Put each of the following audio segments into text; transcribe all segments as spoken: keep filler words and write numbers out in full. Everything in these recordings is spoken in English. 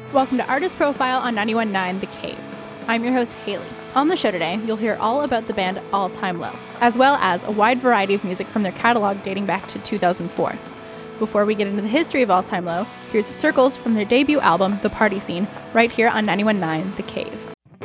Welcome to Artist Profile on ninety-one point nine The Cave. I'm your host, Haley. On the show today, you'll hear all about the band All Time Low, as well as a wide variety of music from their catalog dating back to two thousand four. Before we get into the history of All Time Low, here's Circles from their debut album, The Party Scene, right here on ninety-one point nine The Cave.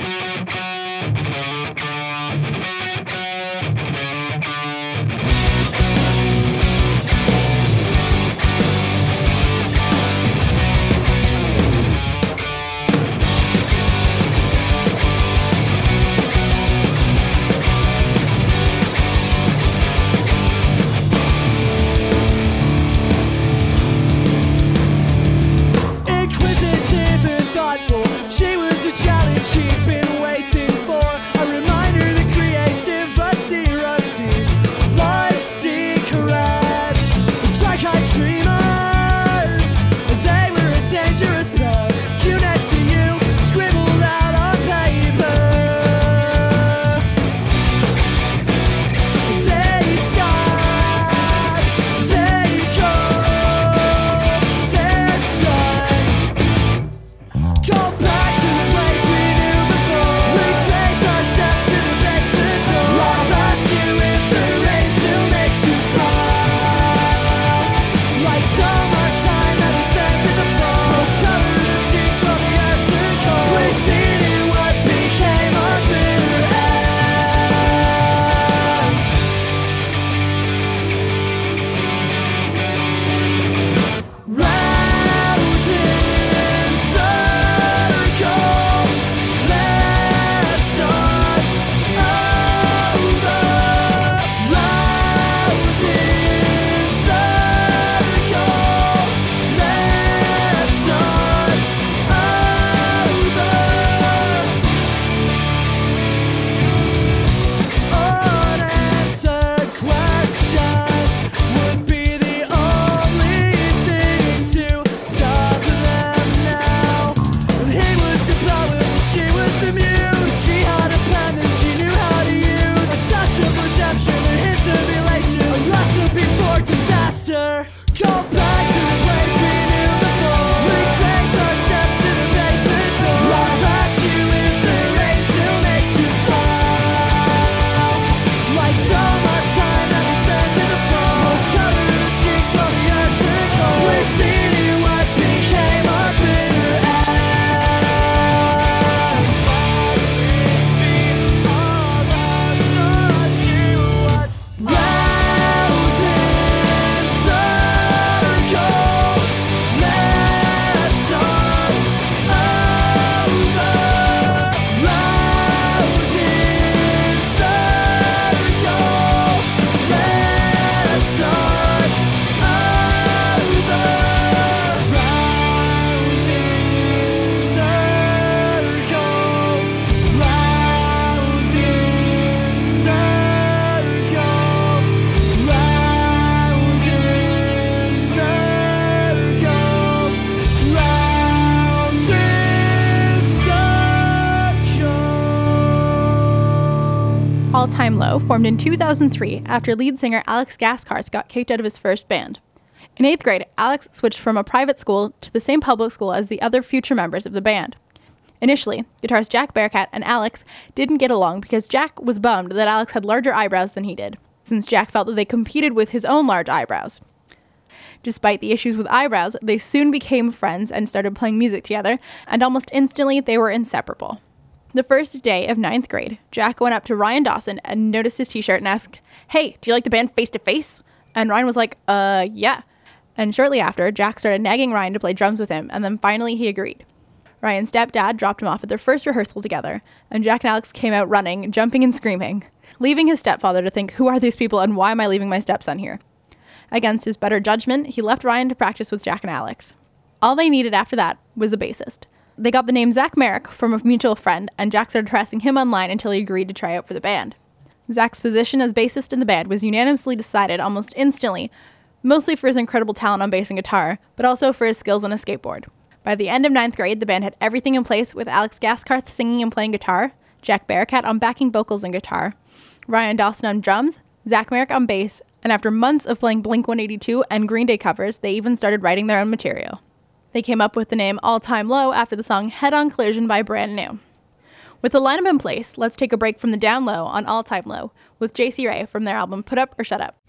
All Time Low formed in two thousand three after lead singer Alex Gaskarth got kicked out of his first band. In eighth grade, Alex switched from a private school to the same public school as the other future members of the band. Initially, guitarist Jack Bearcat and Alex didn't get along because Jack was bummed that Alex had larger eyebrows than he did, since Jack felt that they competed with his own large eyebrows. Despite the issues with eyebrows, they soon became friends and started playing music together, and almost instantly they were inseparable. The first day of ninth grade, Jack went up to Ryan Dawson and noticed his t-shirt and asked, "Hey, do you like the band Face to Face?" And Ryan was like, uh, yeah. And shortly after, Jack started nagging Ryan to play drums with him, and then finally he agreed. Ryan's stepdad dropped him off at their first rehearsal together, and Jack and Alex came out running, jumping and screaming, leaving his stepfather to think, who are these people and why am I leaving my stepson here? Against his better judgment, he left Ryan to practice with Jack and Alex. All they needed after that was a bassist. They got the name Zach Merrick from a mutual friend, and Jack started harassing him online until he agreed to try out for the band. Zach's position as bassist in the band was unanimously decided almost instantly, mostly for his incredible talent on bass and guitar, but also for his skills on a skateboard. By the end of ninth grade, the band had everything in place with Alex Gaskarth singing and playing guitar, Jack Bearcat on backing vocals and guitar, Ryan Dawson on drums, Zach Merrick on bass, and after months of playing Blink one eighty-two and Green Day covers, they even started writing their own material. They came up with the name All Time Low after the song Head On Collision by Brand New. With the lineup in place, let's take a break from the down low on All Time Low with J C Ray from their album Put Up or Shut Up.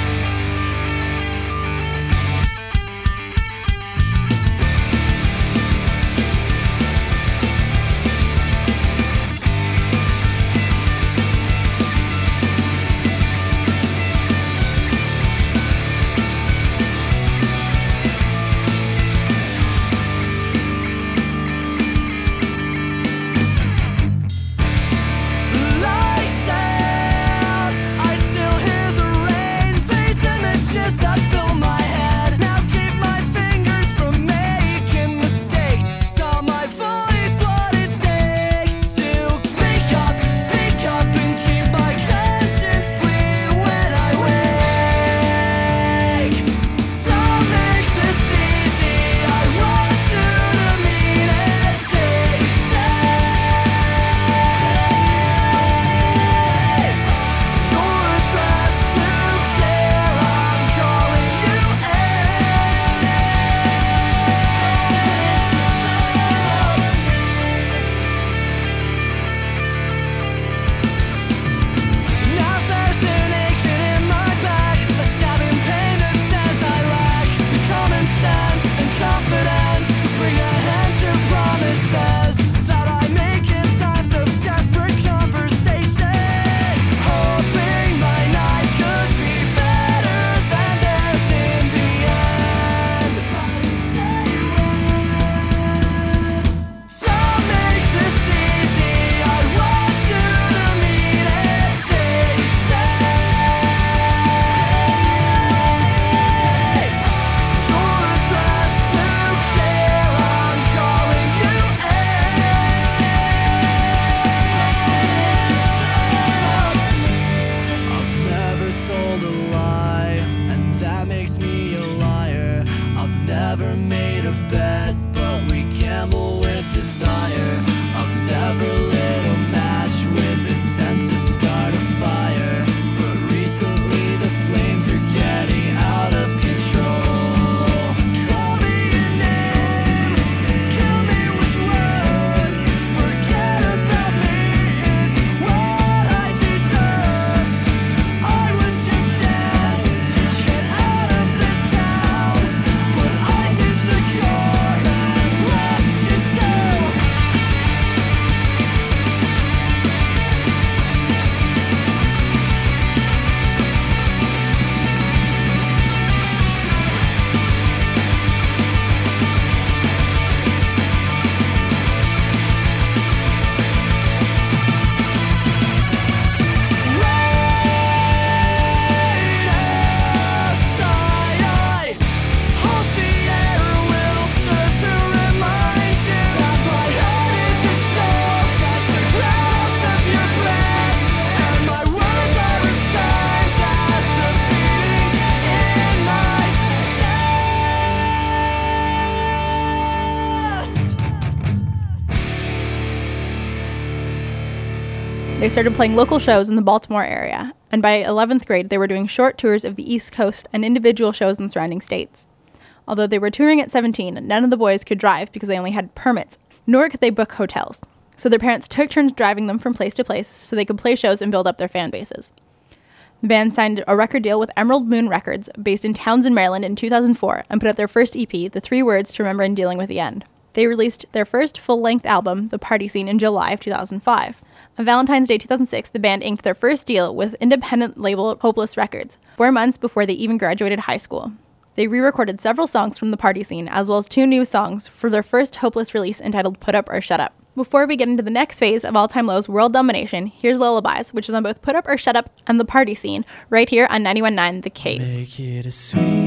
They started playing local shows in the Baltimore area, and by eleventh grade, they were doing short tours of the East Coast and individual shows in surrounding states. Although they were touring at seventeen, none of the boys could drive because they only had permits, nor could they book hotels. So their parents took turns driving them from place to place so they could play shows and build up their fan bases. The band signed a record deal with Emerald Moon Records, based in Townsend, Maryland in two thousand four, and put out their first E P, The Three Words to Remember in Dealing with the End. They released their first full-length album, The Party Scene, in July of two thousand five. On Valentine's Day two thousand six, the band inked their first deal with independent label Hopeless Records, four months before they even graduated high school. They re-recorded several songs from The Party Scene, as well as two new songs for their first Hopeless release entitled Put Up or Shut Up. Before we get into the next phase of All Time Low's world domination, here's Lullabies, which is on both Put Up or Shut Up and The Party Scene, right here on ninety-one point nine The Cave. Make it a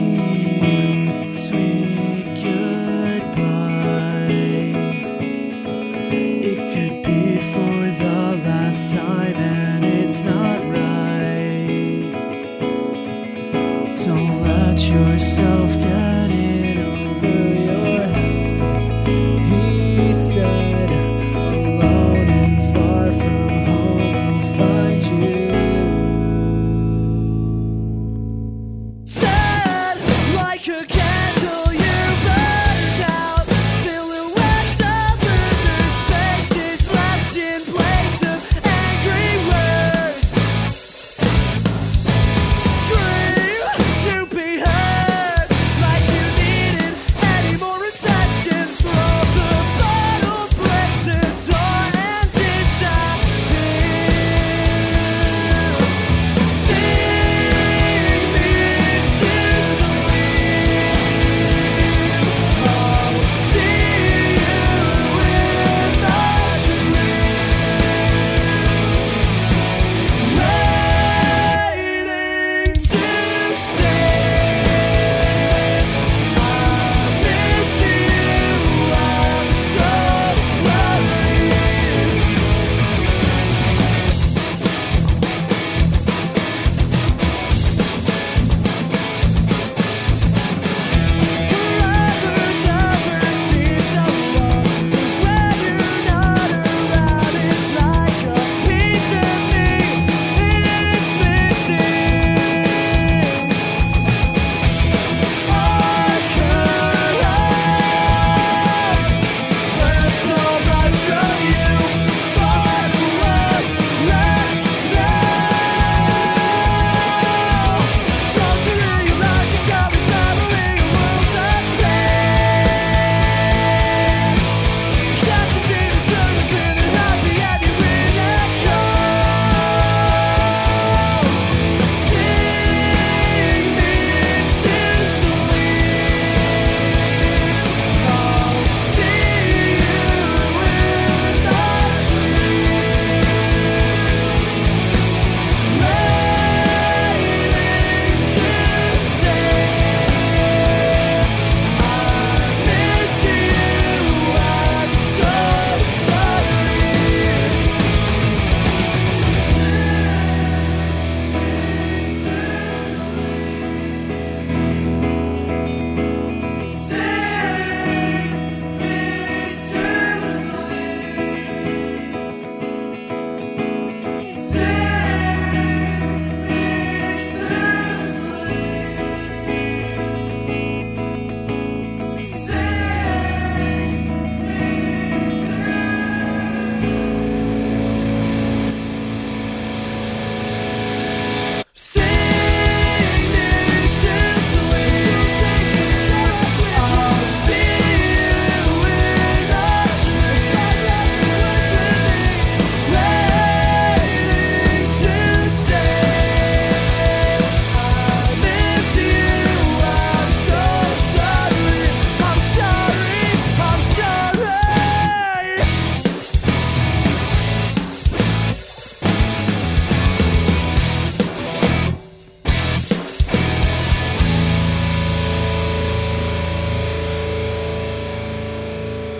sweet, sweet goodbye. It could be for the last time and it's not right. Don't let yourself get in over your head. He said, alone and far from home I'll find you. Sad like a candle.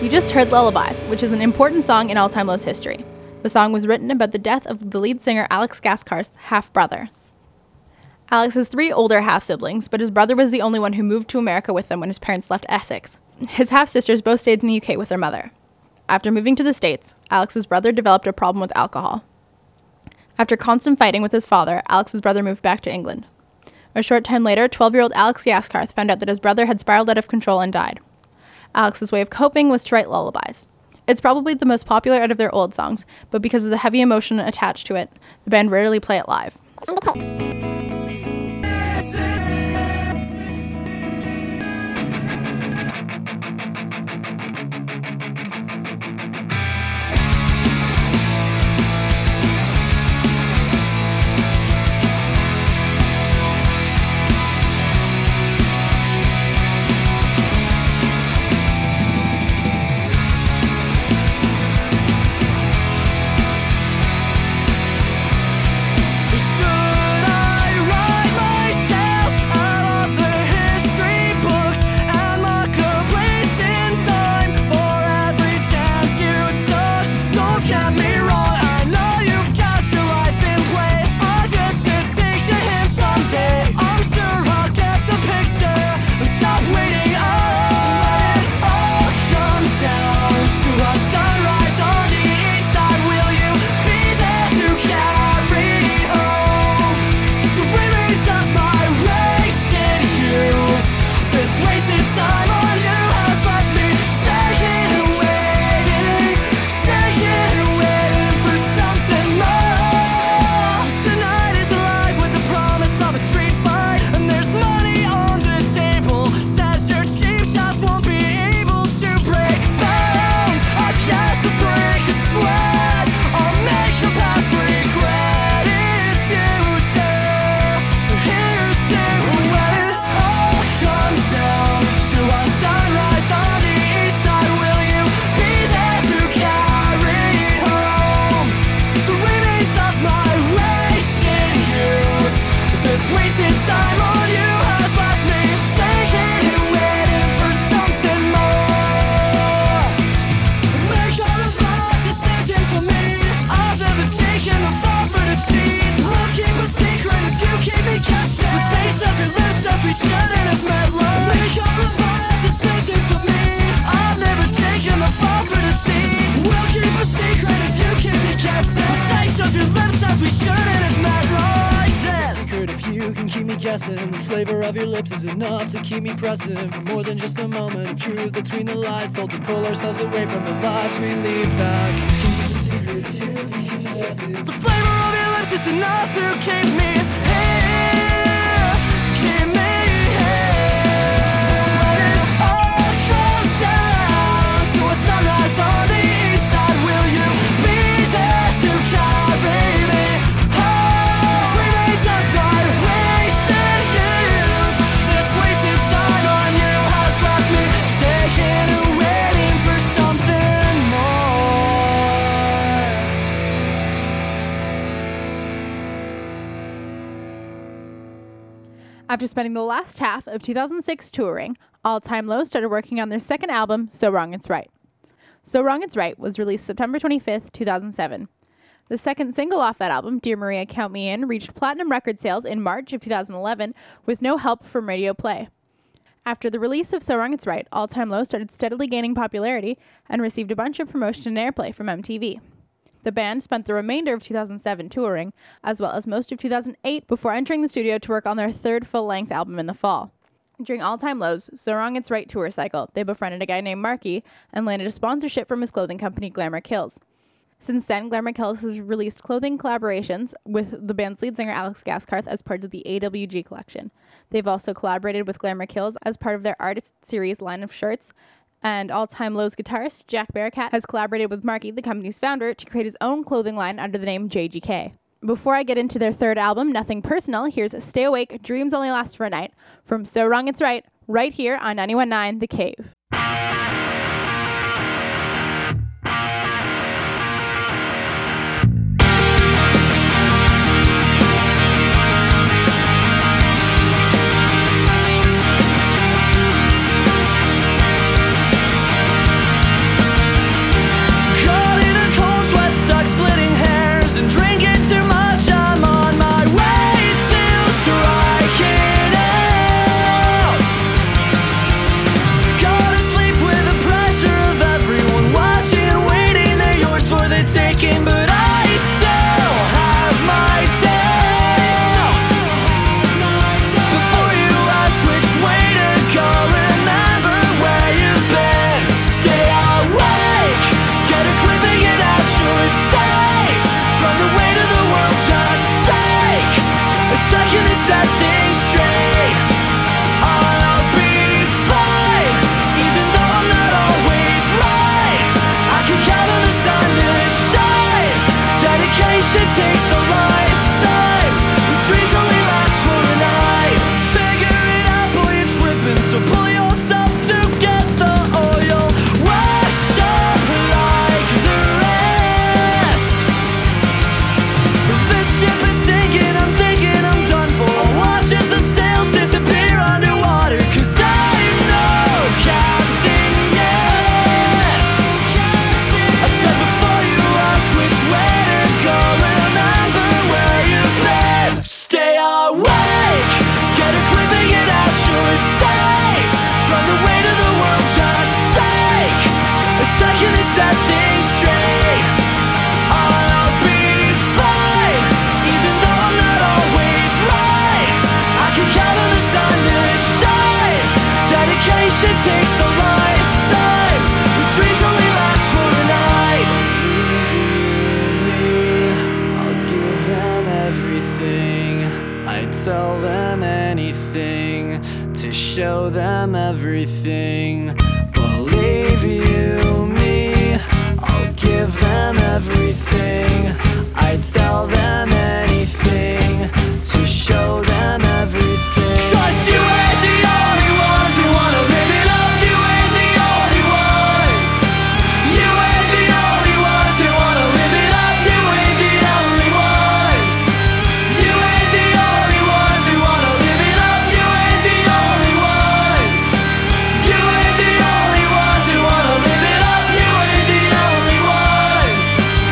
You just heard Lullabies, which is an important song in All Time Low's history. The song was written about the death of the lead singer Alex Gaskarth's half-brother. Alex has three older half-siblings, but his brother was the only one who moved to America with them when his parents left Essex. His half-sisters both stayed in the U K with their mother. After moving to the States, Alex's brother developed a problem with alcohol. After constant fighting with his father, Alex's brother moved back to England. A short time later, twelve-year-old Alex Gaskarth found out that his brother had spiraled out of control and died. Alex's way of coping was to write lullabies. It's probably the most popular out of their old songs, but because of the heavy emotion attached to it, the band rarely play it live. Guessing the flavor of your lips is enough to keep me pressing for more than just a moment of truth between the lies, told to pull ourselves away from the lives we leave back. The flavor of your lips is enough to keep me here, keep me here. When it all comes down to a sunrise on the east side, will you be there to carry me home? Remains of my wasted youth. This wasted time on you has left me shaking and waiting for something more. After spending the last half of two thousand six touring, All Time Low started working on their second album, So Wrong It's Right. So Wrong It's Right was released September twenty-fifth, two thousand seven. The second single off that album, Dear Maria Count Me In, reached platinum record sales in March of two thousand eleven with no help from radio play. After the release of So Wrong It's Right, All Time Low started steadily gaining popularity and received a bunch of promotion and airplay from M T V. The band spent the remainder of two thousand seven touring, as well as most of two thousand eight, before entering the studio to work on their third full-length album in the fall. During All Time Low's So Wrong It's Right tour cycle, they befriended a guy named Marky and landed a sponsorship from his clothing company, Glamour Kills. Since then, Glamour Kills has released clothing collaborations with the band's lead singer Alex Gaskarth as part of the A W G collection. They've also collaborated with Glamour Kills as part of their Artist Series line of shirts, and All Time Low's guitarist Jack Bearcat has collaborated with Marky, the company's founder, to create his own clothing line under the name J G K. Before I get into their third album, Nothing Personal, here's Stay Awake, Dreams Only Last for a Night from So Wrong It's Right, right here on ninety-one point nine The Cave. set things straight. I'll be fine, even though I'm not always right. I can count on the sun to shine. Dedication takes a lifetime, but dreams only last for a night. Figure it out, boy, you're tripping, so pull yourself together or you'll wash up like the rest. This ship is sinking, I'm thinking I'm done for. I'll watch as the sails disappear underwater, cause I'm no captain yet. I said before you ask which way to go, remember where you've been. Stay awake, get a grip and get out, you're safe from the weight of the world, just take a second to set things straight. I'll be fine, even though I'm not always right. I can count on the sun to shine. Dedication takes a lifetime, but dreams only last for a night. I'll give them everything. I tell them anything to show them everything. Believe you me, I'll give them everything. I tell them anything to show them everything. Trust you ain't the only ones who wanna live it up. You ain't the only ones. You ain't the only ones who wanna live it up. You ain't the only ones. You ain't the only ones who wanna live it up. You ain't the only ones. You ain't the only ones who wanna live it up. You ain't the only ones.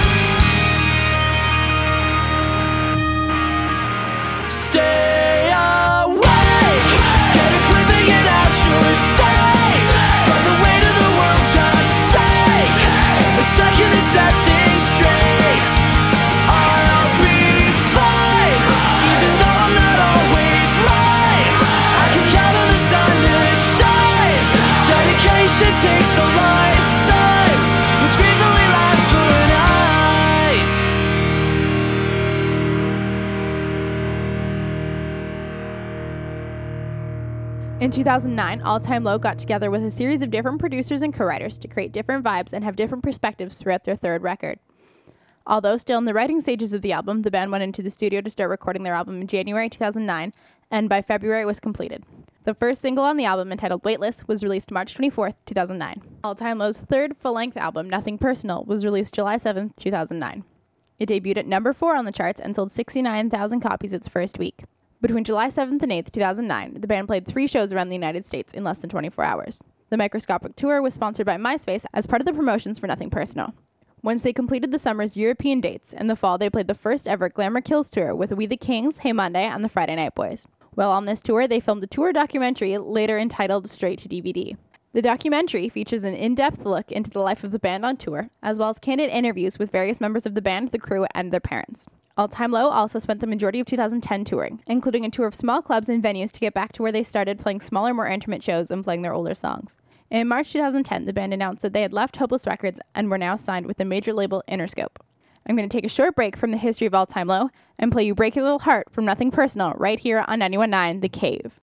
Stay awake, get a grip and get out, you're safe from the weight of the world, just take a second to set things straight. I'll be fine, even though I'm not always right. I can count on the sun to shine. Dedication takes a lifetime, but dreams only last for a night. In two thousand nine, All Time Low got together with a series of different producers and co-writers to create different vibes and have different perspectives throughout their third record. Although still in the writing stages of the album, the band went into the studio to start recording their album in January two thousand nine, and by February it was completed. The first single on the album, entitled Weightless, was released March twenty-fourth, two thousand nine. All Time Low's third full-length album, Nothing Personal, was released July seventh, two thousand nine. It debuted at number four on the charts and sold sixty-nine thousand copies its first week. Between July seventh and eighth, two thousand nine, the band played three shows around the United States in less than twenty-four hours. The Microscopic Tour was sponsored by MySpace as part of the promotions for Nothing Personal. Once they completed the summer's European dates, in the fall they played the first ever Glamour Kills tour with We the Kings, Hey Monday, and the Friday Night Boys. While on this tour, they filmed a tour documentary later entitled Straight to D V D. The documentary features an in-depth look into the life of the band on tour, as well as candid interviews with various members of the band, the crew, and their parents. All Time Low also spent the majority of two thousand ten touring, including a tour of small clubs and venues to get back to where they started playing smaller, more intimate shows and playing their older songs. In March two thousand ten, the band announced that they had left Hopeless Records and were now signed with the major label Interscope. I'm going to take a short break from the history of All Time Low and play you Break Your Little Heart from Nothing Personal right here on ninety-one point nine The Cave.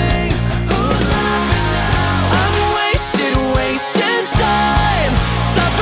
Wasted, wasted time. Stop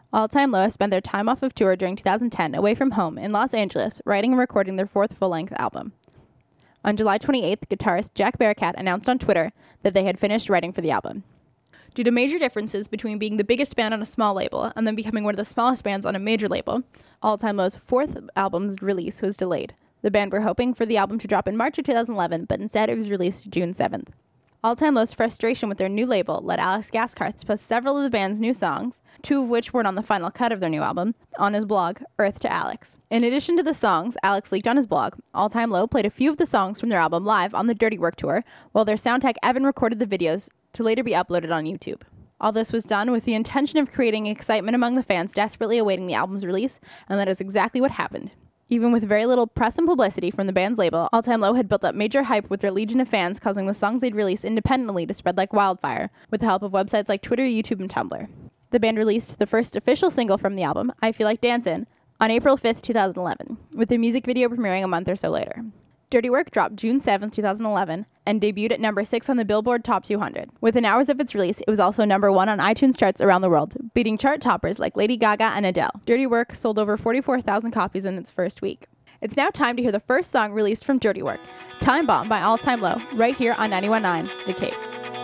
All Time Low spent their time off of tour during two thousand ten away from home in Los Angeles, writing and recording their fourth full-length album. On July twenty-eighth, guitarist Jack Bearcat announced on Twitter that they had finished writing for the album. Due to major differences between being the biggest band on a small label and then becoming one of the smallest bands on a major label, All Time Low's fourth album's release was delayed. The band were hoping for the album to drop in March of two thousand eleven, but instead it was released June seventh. All Time Low's frustration with their new label led Alex Gaskarth to post several of the band's new songs, two of which weren't on the final cut of their new album, on his blog, Earth to Alex. In addition to the songs Alex leaked on his blog, All Time Low played a few of the songs from their album live on the Dirty Work tour, while their sound tech Evan recorded the videos to later be uploaded on YouTube. All this was done with the intention of creating excitement among the fans desperately awaiting the album's release, and that is exactly what happened. Even with very little press and publicity from the band's label, All Time Low had built up major hype with their legion of fans, causing the songs they'd release independently to spread like wildfire, with the help of websites like Twitter, YouTube, and Tumblr. The band released the first official single from the album, I Feel Like Dancin', on April fifth, twenty eleven, with the music video premiering a month or so later. Dirty Work dropped June seventh, twenty eleven, and debuted at number six on the Billboard Top two hundred. Within hours of its release, it was also number one on iTunes charts around the world, beating chart toppers like Lady Gaga and Adele. Dirty Work sold over forty-four thousand copies in its first week. It's now time to hear the first song released from Dirty Work, Time Bomb by All Time Low, right here on ninety-one point nine The Cape.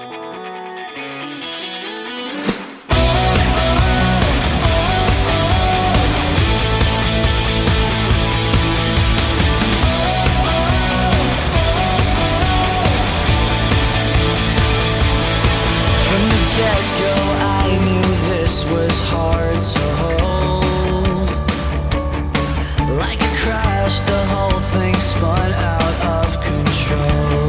Get-go, I knew this was hard to hold. Like a crash, the whole thing spun out of control.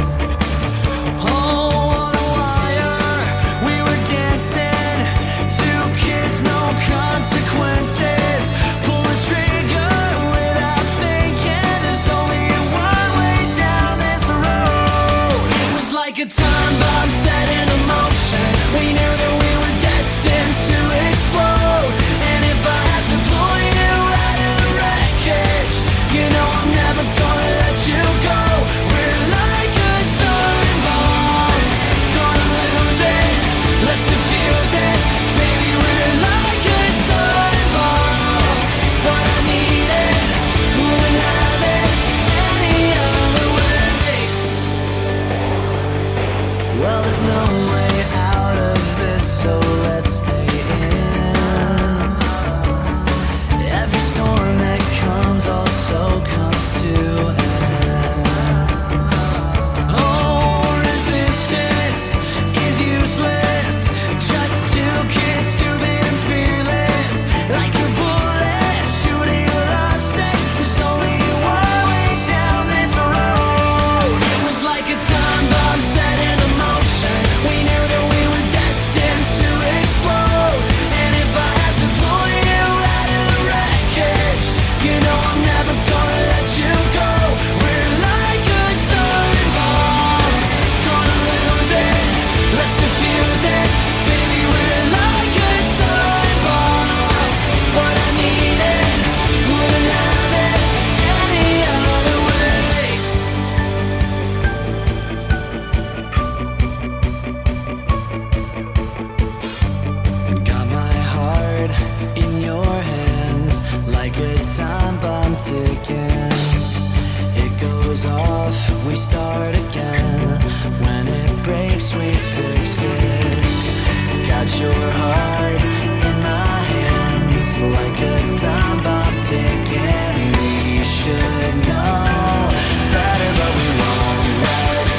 Oh, on a wire, we were dancing. Two kids, no consequences. Pull the trigger without thinking. There's only one way down this road. It was like a time bomb set in motion. We knew that we were destined to explode. And if I had to pull you out of the wreckage, you know I'm never gonna let you go. We're like a time bomb, gonna lose it, let's defuse it. Baby, we're like a time bomb, but I need it, wouldn't have it any other way. Well, there's no way out of this, so let's stay in. Every storm that comes also comes to an end. Oh, resistance is useless, just two kids, stupid and fearless. Like a bullet shooting a love set. There's only one way down this road. It was like a time bomb set in motion. We knew that we were destined to explode. And if I had to pull you out of the wreckage, you know I'm never gonna let you go. We're like a time bomb, gonna lose it, let's defuse it. Baby, we're like a time bomb, but I need it, wouldn't have it any other way. Got my heart in your hands, like a time bomb ticking. It goes off, we start again. When it breaks, we fix it. Got your heart in my hands, like a time bomb ticking. We should know better, but we won't let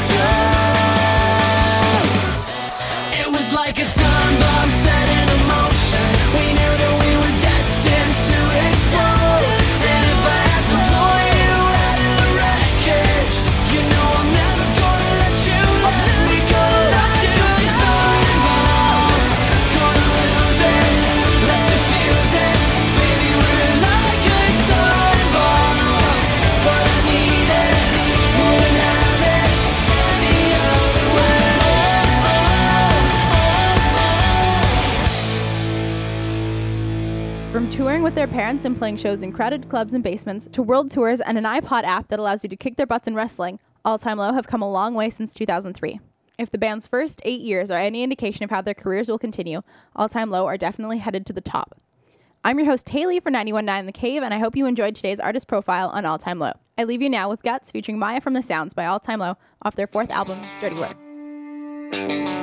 go. It was like a time bomb set in motion. We knew that we were destined to explode. And if I had to pull you out of the wreckage, you know I'm never gonna let you go. We gonna let you go. Time bomb, gonna lose it, let's defuse it. Baby, we're like a time bomb, but I need it, wouldn't have it any other way. From touring with their parents and playing shows in crowded clubs and basements, to world tours and an iPod app that allows you to kick their butts in wrestling, All Time Low have come a long way since two thousand three. If the band's first eight years are any indication of how their careers will continue, All Time Low are definitely headed to the top. I'm your host, Haley, for ninety-one point nine The Cave, and I hope you enjoyed today's artist profile on All Time Low. I leave you now with Guts featuring Maya from the Sounds by All Time Low off their fourth album, Dirty Work.